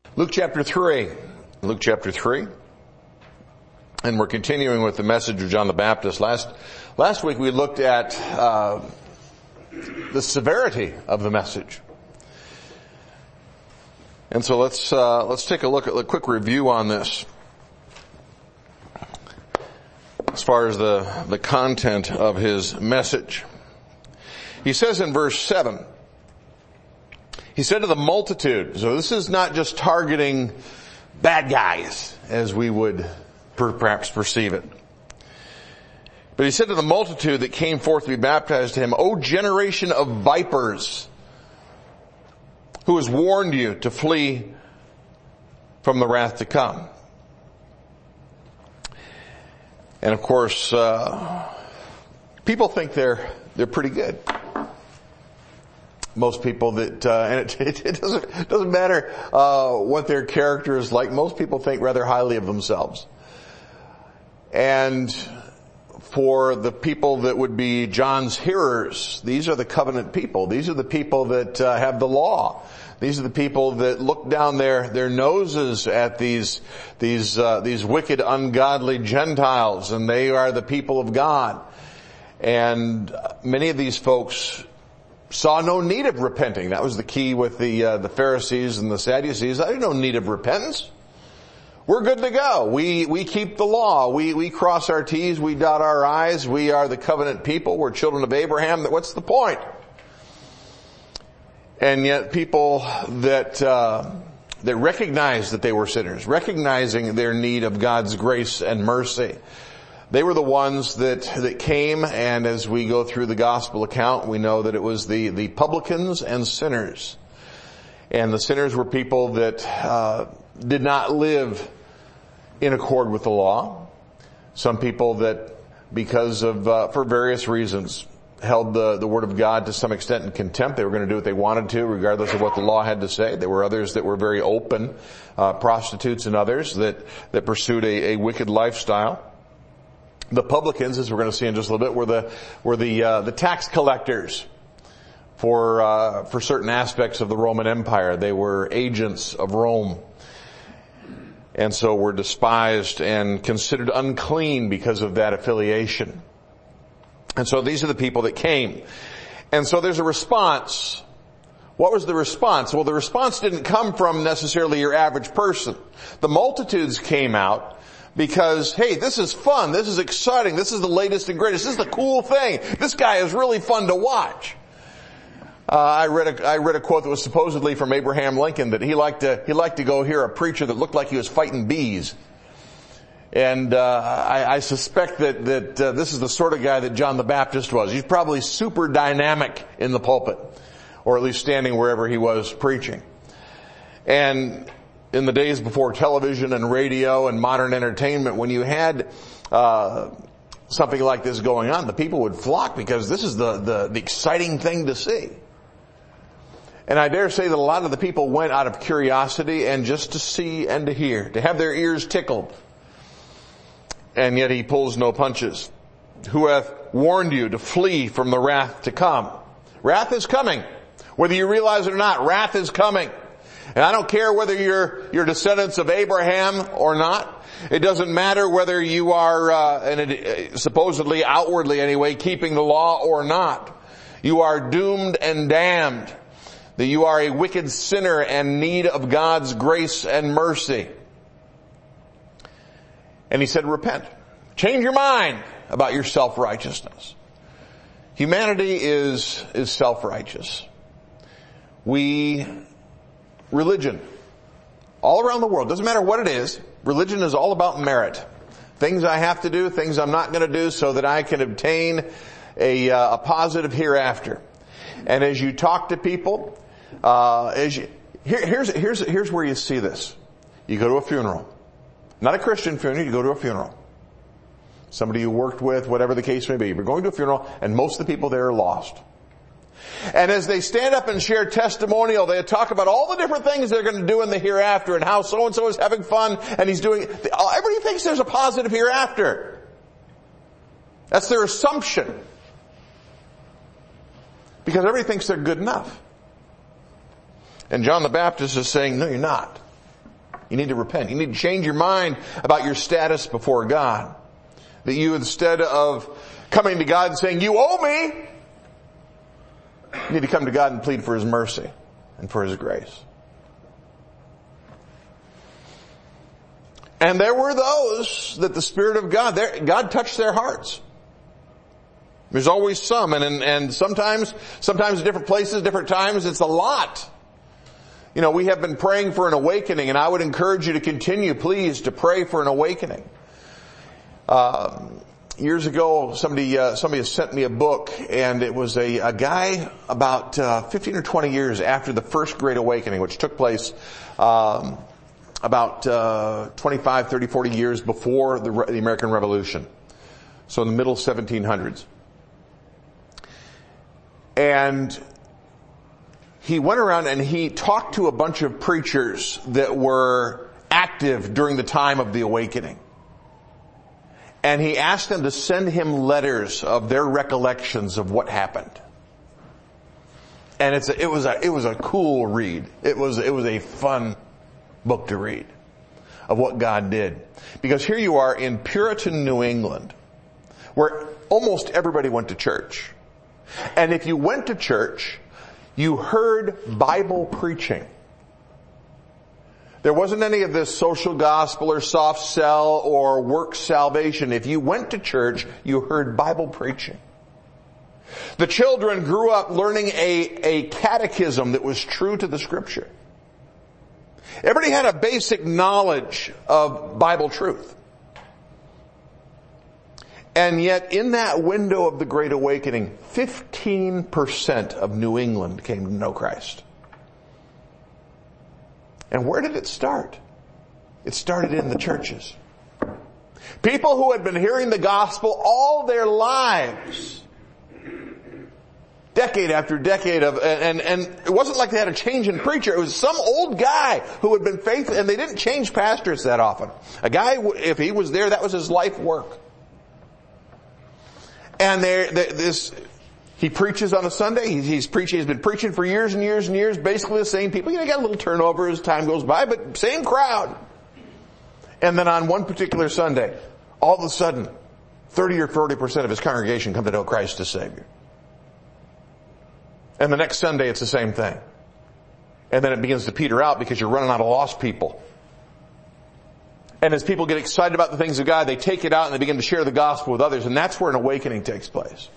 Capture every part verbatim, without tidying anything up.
Luke chapter three. Luke chapter three. And we're continuing with the message of John the Baptist. Last, last week we looked at, uh, the severity of the message. And so let's, uh, let's take a look at a quick review on this. As far as the, the content of his message. He says in verse seven, he said to the multitude, so this is not just targeting bad guys as we would per, perhaps perceive it. But he said to the multitude that came forth to be baptized to him, O generation of vipers, who has warned you to flee from the wrath to come. And of course, uh, people think they're, they're pretty good. Most people that, uh, and it, it, it doesn't, it doesn't matter, uh, what their character is like. Most people think rather highly of themselves. And for the people that would be John's hearers, these are the covenant people. These are the people that, uh, have the law. These are the people that look down their, their noses at these, these, uh, these wicked, ungodly Gentiles, and they are the people of God. And many of these folks saw no need of repenting. That was the key with the, uh, the Pharisees and the Sadducees. There's no need of repentance. We're good to go. We, we keep the law. We, we cross our T's. We dot our I's. We are the covenant people. We're children of Abraham. What's the point? And yet people that, uh, that recognized that they were sinners, recognizing their need of God's grace and mercy, they were the ones that, that came, and as we go through the gospel account, we know that it was the, the publicans and sinners. And the sinners were people that, uh, did not live in accord with the law. Some people that, because of, uh, for various reasons, held the, the word of God to some extent in contempt. They were going to do what they wanted to, regardless of what the law had to say. There were others that were very open, uh, prostitutes and others that, that pursued a, a wicked lifestyle. The publicans, as we're going to see in just a little bit, were the, were the, uh, the tax collectors for, uh, for certain aspects of the Roman Empire. They were agents of Rome. And so were despised and considered unclean because of that affiliation. And so these are the people that came. And so there's a response. What was the response? Well, the response didn't come from necessarily your average person. The multitudes came out because, hey, this is fun, this is exciting, this is the latest and greatest, this is the cool thing. This guy is really fun to watch. Uh, I read a, I read a quote that was supposedly from Abraham Lincoln that he liked to, he liked to go hear a preacher that looked like he was fighting bees. And, uh, I, I suspect that, that, uh, this is the sort of guy that John the Baptist was. He's probably super dynamic in the pulpit, or at least standing wherever he was preaching. And in the days before television and radio and modern entertainment, when you had, uh, something like this going on, the people would flock because this is the, the, the exciting thing to see. And I dare say that a lot of the people went out of curiosity and just to see and to hear, to have their ears tickled. And yet he pulls no punches. Who hath warned you to flee from the wrath to come? Wrath is coming. Whether you realize it or not, wrath is coming. And I don't care whether you're, you're descendants of Abraham or not. It doesn't matter whether you are, uh, and it, supposedly, outwardly anyway, keeping the law or not. You are doomed and damned. That you are a wicked sinner and need of God's grace and mercy. And he said, repent. Change your mind about your self-righteousness. Humanity is, is self-righteous. We, religion, all around the world, doesn't matter what it is, religion is all about merit. Things I have to do, things I'm not going to do so that I can obtain a, uh, a positive hereafter. And as you talk to people, uh, as you, here, here's, here's, here's where you see this. You go to a funeral. Not a Christian funeral, you go to a funeral. Somebody you worked with, whatever the case may be. You're going to a funeral and most of the people there are lost. And as they stand up and share testimonial, they talk about all the different things they're going to do in the hereafter and how so-and-so is having fun and he's doing, everybody thinks there's a positive hereafter. That's their assumption. Because everybody thinks they're good enough. And John the Baptist is saying, no, you're not. You need to repent. You need to change your mind about your status before God. That you, instead of coming to God and saying, you owe me, you need to come to God and plead for His mercy and for His grace. And there were those that the Spirit of God, God touched their hearts. There's always some, and, and, and sometimes, sometimes different places, different times, it's a lot. You know, we have been praying for an awakening, and I would encourage you to continue, please, to pray for an awakening. Uh, years ago, somebody, uh, somebody sent me a book, and it was a, a guy about, uh, fifteen or twenty years after the first Great Awakening, which took place, um, about, uh, twenty-five, thirty, forty years before the, the American Revolution. So in the middle seventeen hundreds. And he went around and he talked to a bunch of preachers that were active during the time of the awakening. And he asked them to send him letters of their recollections of what happened. And it's a, it was a, it was a cool read. It was, it was a fun book to read of what God did. Because here you are in Puritan New England, where almost everybody went to church. And if you went to church, you heard Bible preaching. There wasn't any of this social gospel or soft sell or work salvation. If you went to church, you heard Bible preaching. The children grew up learning a, a catechism that was true to the Scripture. Everybody had a basic knowledge of Bible truth. And yet in that window of the Great Awakening, fifteen percent of New England came to know Christ. And where did it start? It started in the churches. People who had been hearing the gospel all their lives. Decade after decade of, and, and it wasn't like they had a change in preacher. It was some old guy who had been faithful, and they didn't change pastors that often. A guy, if he was there, that was his life work. And there, this, he preaches on a Sunday. He's, he's preaching, he's been preaching for years and years and years, basically the same people. You know, got a little turnover as time goes by, but same crowd. And then on one particular Sunday, all of a sudden, thirty or forty percent of his congregation come to know Christ as Savior. And the next Sunday, it's the same thing. And then it begins to peter out because you're running out of lost people. And as people get excited about the things of God, they take it out and they begin to share the gospel with others. And that's where an awakening takes place.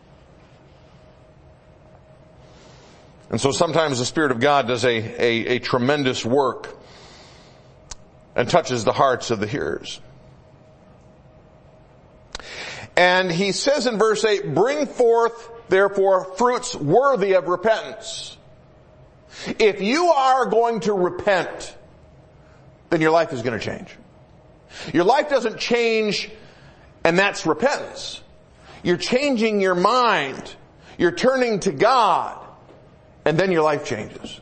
And so sometimes the Spirit of God does a, a, a tremendous work and touches the hearts of the hearers. And he says in verse eight, bring forth therefore fruits worthy of repentance. If you are going to repent, then your life is going to change. Your life doesn't change, and that's repentance. You're changing your mind. You're turning to God, and then your life changes.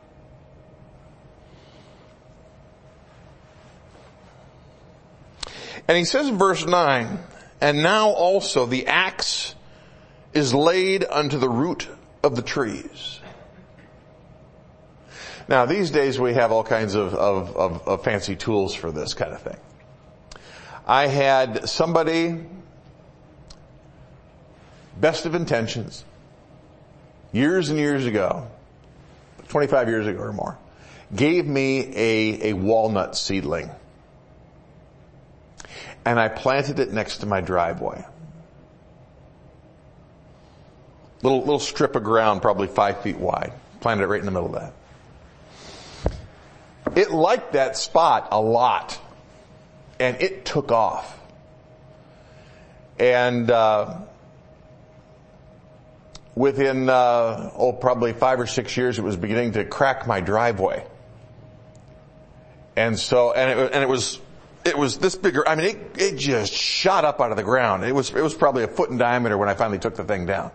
And he says in verse nine, and now also the axe is laid unto the root of the trees. Now these days we have all kinds of, of, of, of fancy tools for this kind of thing. I had somebody, best of intentions, years and years ago, twenty-five years ago or more, gave me a, a walnut seedling. And I planted it next to my driveway. Little, little strip of ground, probably five feet wide. Planted it right in the middle of that. It liked that spot a lot. And it took off. And, uh, within, uh, oh, probably five or six years, it was beginning to crack my driveway. And so, and it, and it was, it was this bigger, I mean, it, it just shot up out of the ground. It was, it was probably a foot in diameter when I finally took the thing down.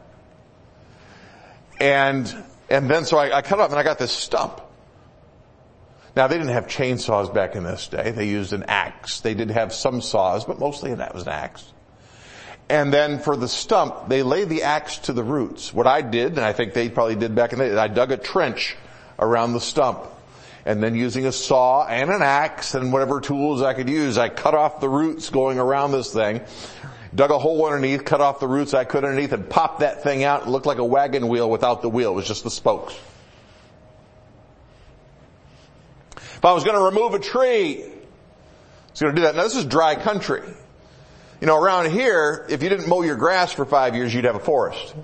And, and then so I, I cut it off and I got this stump. Now they didn't have chainsaws back in this day. They used an axe. They did have some saws, but mostly that was an axe. And then for the stump, they laid the axe to the roots. What I did, and I think they probably did back in the day, I dug a trench around the stump. And then using a saw and an axe and whatever tools I could use, I cut off the roots going around this thing, dug a hole underneath, cut off the roots I could underneath, and popped that thing out. It looked like a wagon wheel without the wheel. It was just the spokes. If I was going to remove a tree, I was going to do that. Now this is dry country. You know, around here, if you didn't mow your grass for five years, you'd have a forest.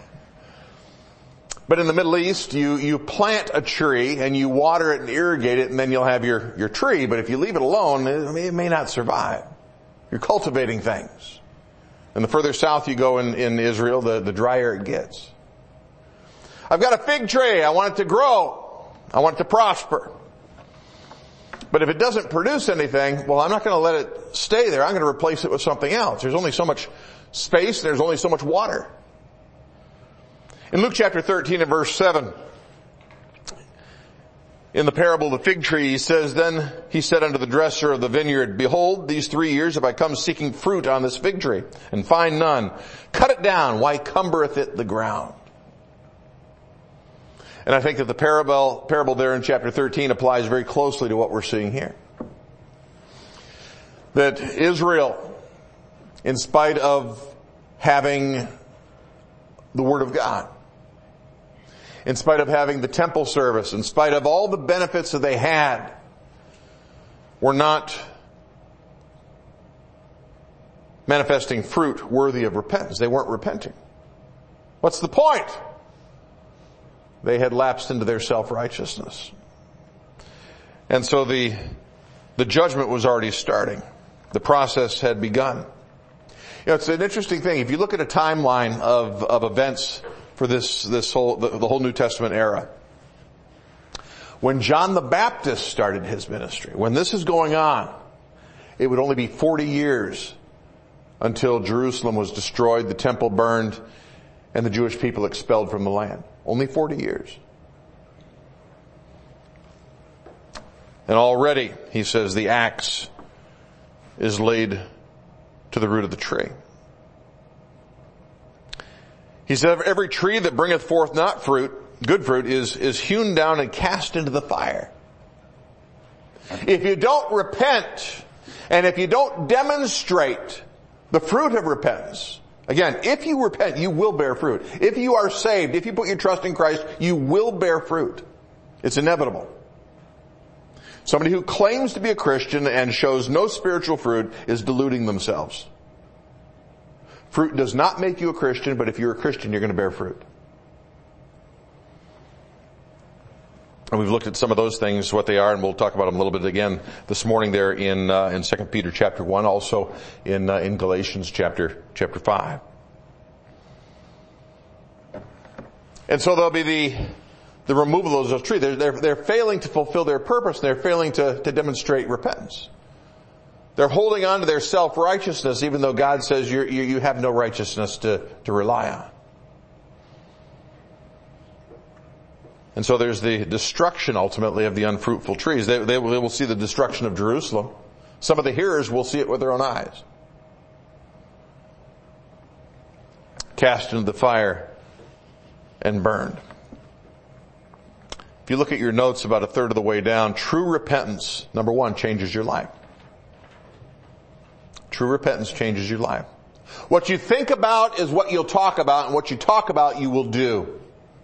But in the Middle East, you, you plant a tree and you water it and irrigate it, and then you'll have your, your tree. But if you leave it alone, it may, it may not survive. You're cultivating things. And the further south you go in, in Israel, the, the drier it gets. I've got a fig tree. I want it to grow. I want it to prosper. But if it doesn't produce anything, well, I'm not going to let it stay there. I'm going to replace it with something else. There's only so much space, and there's only so much water. In Luke chapter thirteen and verse seven, in the parable of the fig tree, he says, "Then he said unto the dresser of the vineyard, Behold, these three years have I come seeking fruit on this fig tree, and find none. Cut it down. Why cumbereth it the ground?" And I think that the parable, parable there in chapter thirteen applies very closely to what we're seeing here. That Israel, in spite of having the Word of God, in spite of having the temple service, in spite of all the benefits that they had, were not manifesting fruit worthy of repentance. They weren't repenting. What's the point? They had lapsed into their self-righteousness. And so the, the judgment was already starting. The process had begun. You know, it's an interesting thing. If you look at a timeline of, of events for this, this whole, the, the whole New Testament era, when John the Baptist started his ministry, when this is going on, it would only be forty years until Jerusalem was destroyed, the temple burned, and the Jewish people expelled from the land. Only forty years. And already, he says, the axe is laid to the root of the tree. He said, every tree that bringeth forth not fruit, good fruit, is, is hewn down and cast into the fire. If you don't repent, and if you don't demonstrate the fruit of repentance, again, if you repent, you will bear fruit. If you are saved, if you put your trust in Christ, you will bear fruit. It's inevitable. Somebody who claims to be a Christian and shows no spiritual fruit is deluding themselves. Fruit does not make you a Christian, but if you're a Christian, you're going to bear fruit. And we've looked at some of those things, what they are, and we'll talk about them a little bit again this morning there in uh, in Second Peter chapter one, also in uh, in Galatians chapter chapter five. And so there'll be the the removal of those trees. They're, they're, they're failing to fulfill their purpose. They're failing to, to demonstrate repentance. They're holding on to their self-righteousness, even though God says you're, you you have no righteousness to, to rely on. And so there's the destruction, ultimately, of the unfruitful trees. They, they, will, they will see the destruction of Jerusalem. Some of the hearers will see it with their own eyes. Cast into the fire and burned. If you look at your notes about a third of the way down, true repentance, number one, changes your life. True repentance changes your life. What you think about is what you'll talk about, and what you talk about you will do.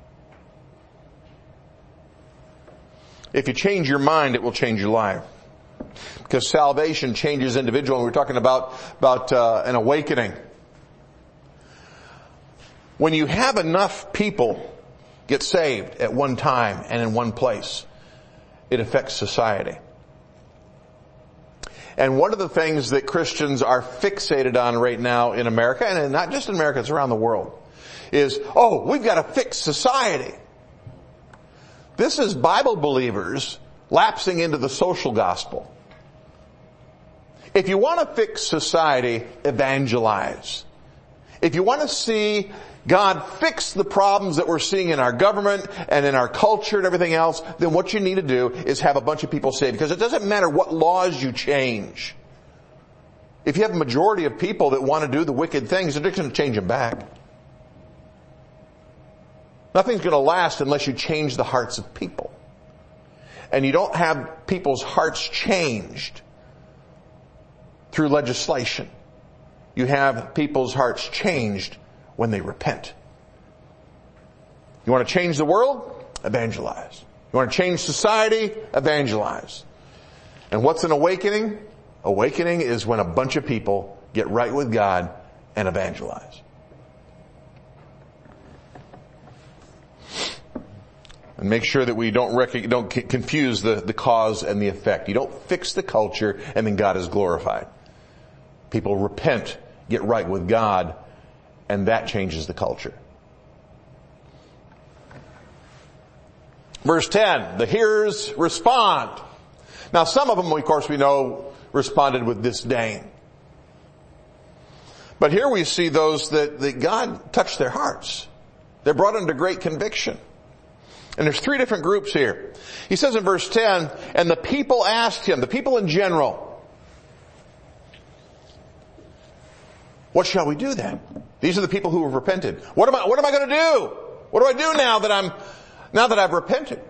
If you change your mind, it will change your life. Because salvation changes individual, and we're talking about, about uh, an awakening. When you have enough people get saved at one time and in one place, it affects society. And one of the things that Christians are fixated on right now in America, and not just in America, it's around the world, is, oh, we've got to fix society. This is Bible believers lapsing into the social gospel. If you want to fix society, evangelize. If you want to see God fix the problems that we're seeing in our government and in our culture and everything else, then what you need to do is have a bunch of people saved. Because it doesn't matter what laws you change. If you have a majority of people that want to do the wicked things, they're just going to change them back. Nothing's going to last unless you change the hearts of people. And you don't have people's hearts changed through legislation. You have people's hearts changed when they repent. You want to change the world? Evangelize. You want to change society? Evangelize. And what's an awakening? Awakening is when a bunch of people get right with God and evangelize. And make sure that we don't rec- don't c- confuse the, the cause and the effect. You don't fix the culture and then God is glorified. People repent, get right with God, and that changes the culture. Verse ten, the hearers respond. Now some of them, of course, we know responded with disdain. But here we see those that, that God touched their hearts. They're brought into great conviction. And there's three different groups here. He says in verse ten, and the people asked him, the people in general, what shall we do then? These are the people who have repented. What am I, what am I going to do? What do I do now that I'm, now that I've repented?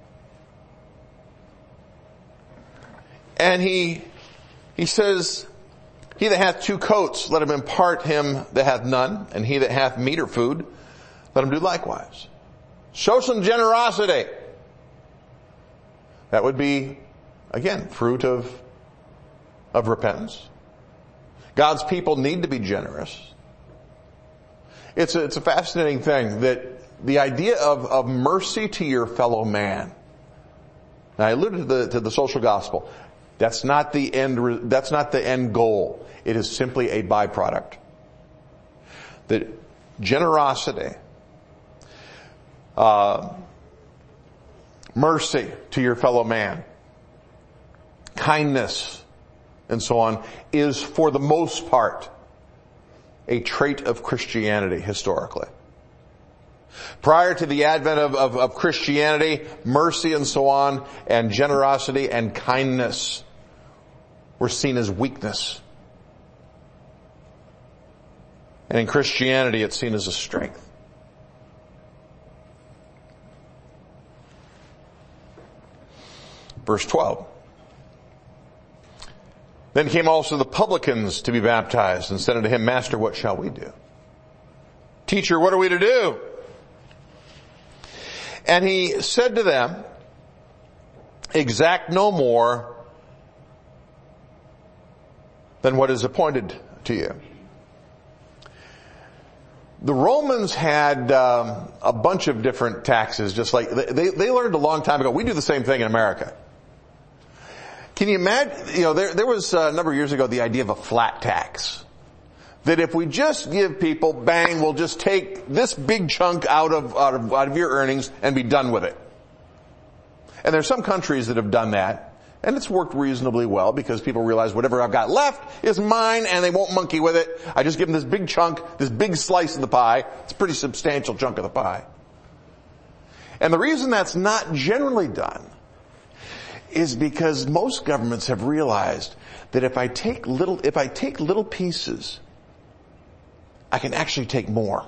And he, he says, he that hath two coats, let him impart him that hath none, and he that hath meat or food, let him do likewise. Show some generosity. That would be, again, fruit of, of repentance. God's people need to be generous. It's a, it's a fascinating thing that the idea of, of mercy to your fellow man. Now I alluded to the, to the social gospel. That's not the end, that's not the end goal. It is simply a byproduct. That generosity, uh, mercy to your fellow man, kindness, and so on, is for the most part a trait of Christianity historically. Prior to the advent of, of, of Christianity, mercy and so on, and generosity and kindness were seen as weakness. And in Christianity, it's seen as a strength. Verse twelve. Then came also the publicans to be baptized, and said unto him, Master, what shall we do? Teacher, what are we to do? And he said to them, exact no more than what is appointed to you. The Romans had um, a bunch of different taxes, just like they, they learned a long time ago. We do the same thing in America. Can you imagine, you know, there, there was a number of years ago the idea of a flat tax. That if we just give people, bang, we'll just take this big chunk out of, out of, out of your earnings and be done with it. And there's some countries that have done that, and it's worked reasonably well because people realize whatever I've got left is mine and they won't monkey with it. I just give them this big chunk, this big slice of the pie. It's a pretty substantial chunk of the pie. And the reason that's not generally done is because most governments have realized that if I take little, if I take little pieces, I can actually take more.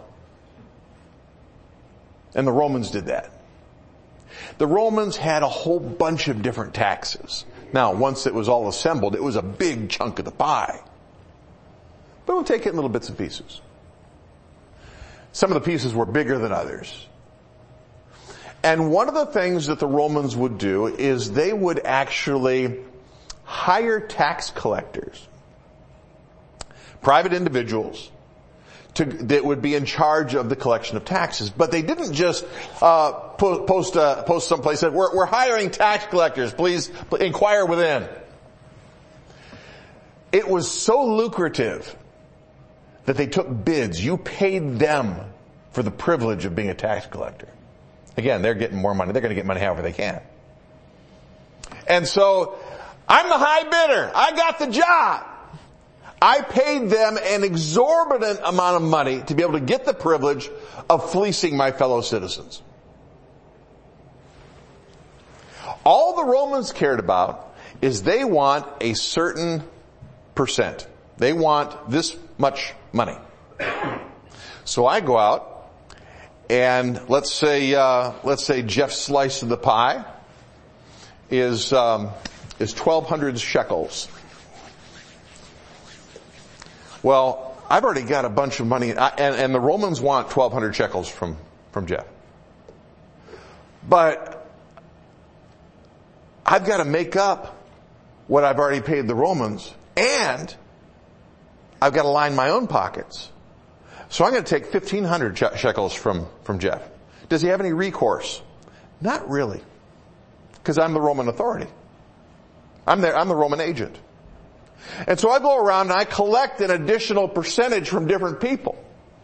And the Romans did that. The Romans had a whole bunch of different taxes. Now, once it was all assembled, it was a big chunk of the pie. But we'll take it in little bits and pieces. Some of the pieces were bigger than others. And one of the things that the Romans would do is they would actually hire tax collectors, private individuals, to, that would be in charge of the collection of taxes. But they didn't just uh, po- post uh, post someplace that we're, we're hiring tax collectors. Please inquire within. It was so lucrative that they took bids. You paid them for the privilege of being a tax collector. Again, they're getting more money. They're going to get money however they can. And so, I'm the high bidder. I got the job. I paid them an exorbitant amount of money to be able to get the privilege of fleecing my fellow citizens. All the Romans cared about is they want a certain percent. They want this much money. So I go out and let's say, uh, let's say Jeff's slice of the pie is, um, is twelve hundred shekels. Well, I've already got a bunch of money, and, and the Romans want twelve hundred shekels from, from Jeff. But I've got to make up what I've already paid the Romans, and I've got to line my own pockets. So I'm going to take fifteen hundred shekels from, from Jeff. Does he have any recourse? Not really. Because I'm the Roman authority. I'm the, I'm the Roman agent. And so I go around and I collect an additional percentage from different people.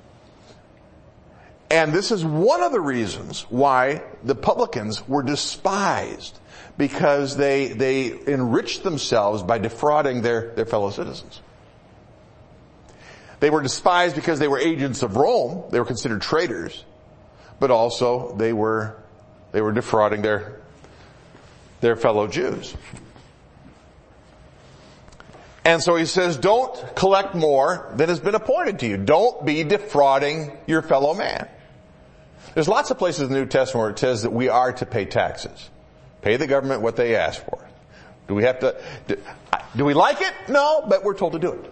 And this is one of the reasons why the publicans were despised, because they, they enriched themselves by defrauding their, their fellow citizens. They were despised because they were agents of Rome. They were considered traitors, but also they were, they were defrauding their, their fellow Jews. And so he says, don't collect more than has been appointed to you. Don't be defrauding your fellow man. There's lots of places in the New Testament where it says that we are to pay taxes. Pay the government what they ask for. Do we have to, do, do we like it? No, but we're told to do it.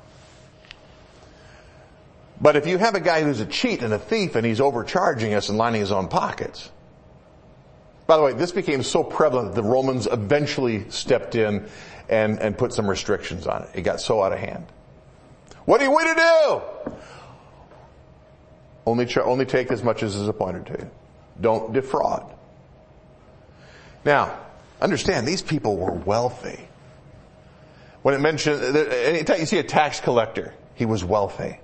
But if you have a guy who's a cheat and a thief and he's overcharging us and lining his own pockets. By the way, this became so prevalent that the Romans eventually stepped in and, and put some restrictions on it. It got so out of hand. What do you want to do? Only, only take as much as is appointed to you. Don't defraud. Now, understand, these people were wealthy. When it mentioned, anytime you see a tax collector, he was wealthy.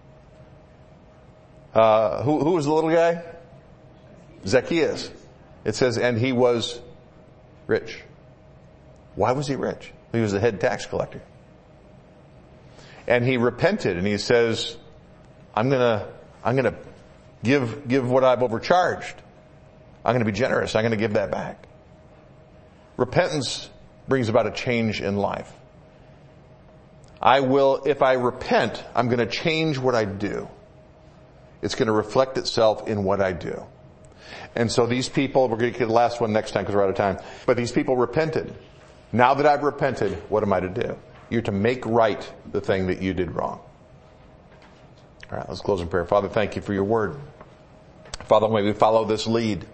Uh, who, who was the little guy? Zacchaeus. It says, and he was rich. Why was he rich? He was the head tax collector. And he repented and he says, I'm gonna, I'm gonna give, give what I've overcharged. I'm gonna be generous. I'm gonna give that back. Repentance brings about a change in life. I will, if I repent, I'm gonna change what I do. It's gonna reflect itself in what I do. And so these people, we're going to get the last one next time because we're out of time. But these people repented. Now that I've repented, what am I to do? You're to make right the thing that you did wrong. All right, let's close in prayer. Father, thank you for your word. Father, may we follow this lead.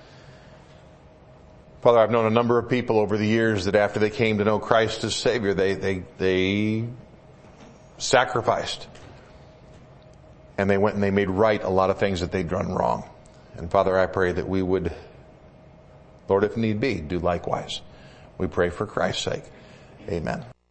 Father, I've known a number of people over the years that after they came to know Christ as Savior, they, they, they sacrificed. And they went and they made right a lot of things that they'd done wrong. And Father, I pray that we would, Lord, if need be, do likewise. We pray for Christ's sake. Amen.